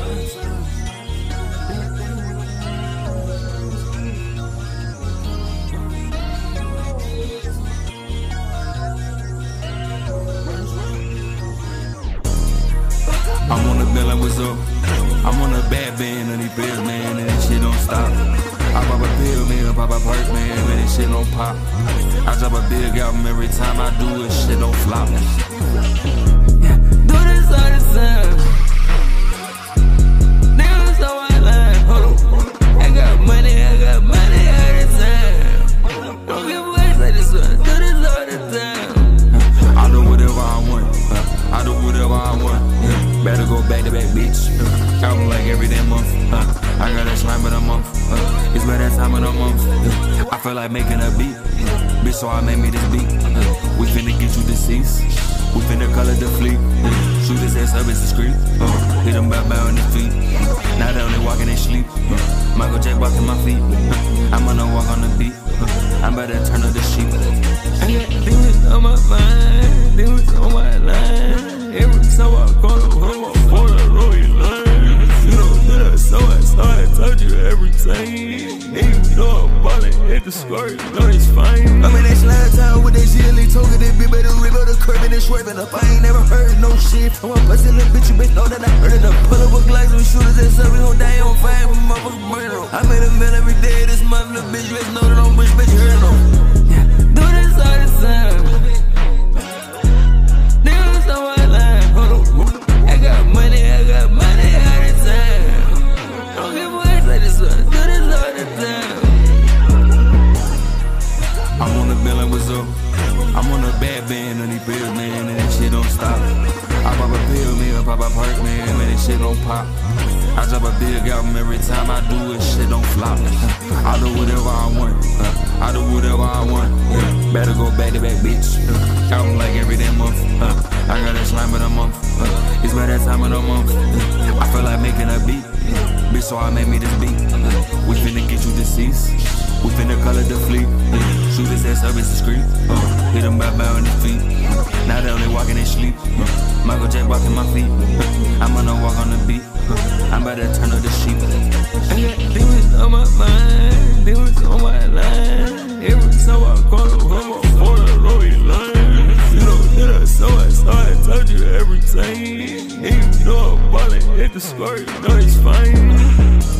I'm on the bill like what's up. I'm on a bad band of these pills, man, and this shit don't stop. I pop a pill, man, pop a perk, man, when this shit don't pop. I drop a big album every time I do it, shit don't flop. Yeah, do this all the time. Niggas so I lie, hold on. I got money all the time. Don't give away, say this one, do this all the time. I do whatever I want, I do whatever I want. Better go back to back, bitch. Album like every damn month. I got that slime in a month. It's by that time of the month. I feel like making a beat. Bitch, so I made me this beat. We finna get you deceased. We finna color the fleet. Shoot his ass up, it's discreet. Hit him back on his feet. Now they only walking in sleep. Michael J. walking my feet. I'm gonna walk on the beat. I'm about to turn up the sheep. I got demons on my mind. Demons on my line. Every time I call him, I'm on the road line. You don't do that, so I told you everything. And you know I'm ballin', hit the score, you know it's fine. I'm in that slide town with that GLE token, that bitch better rip out the curb and then swerving up. I ain't never heard no shit. I'm a bustin' little bitch, you bitch know that I heard it up. Pull up with glass with shooters and stuff, we gon' die on fire with motherfucking murder. I made a meal every day this month, little bitch, let's know that I'm rich, bitch, you heard it on. Do this all the time. Niggas so I lie, hold on. I got money all the time. Don't give away, say this one, do this all the time. I'm on the bill like what's up. I'm on a bad band of these pills, man, and this shit don't stop. I pop a pill, man, pop a perk, man, and this shit don't pop. I drop a big album every time I do it, shit don't flop. I do whatever I want, I do whatever I want. Better go back to back, bitch. Album like every damn month. I got that slime in a month. It's by that time of the month. I feel like making a beat. Bitch, so I made me this beat. We finna get you deceased. We finna color the fleet. Shoot his ass up, it's discreet. Hit him back on his feet. Now they only walking in sleep. Michael J. walking my feet. I'm gonna walk on the beat. I'm about to turn up the sheep. I got demons on my mind. Demons on my line. Every time I call him, I'm on the road line. You don't do that, so I told you everything. And you know I'm ballin', hit the score, you know it's fine.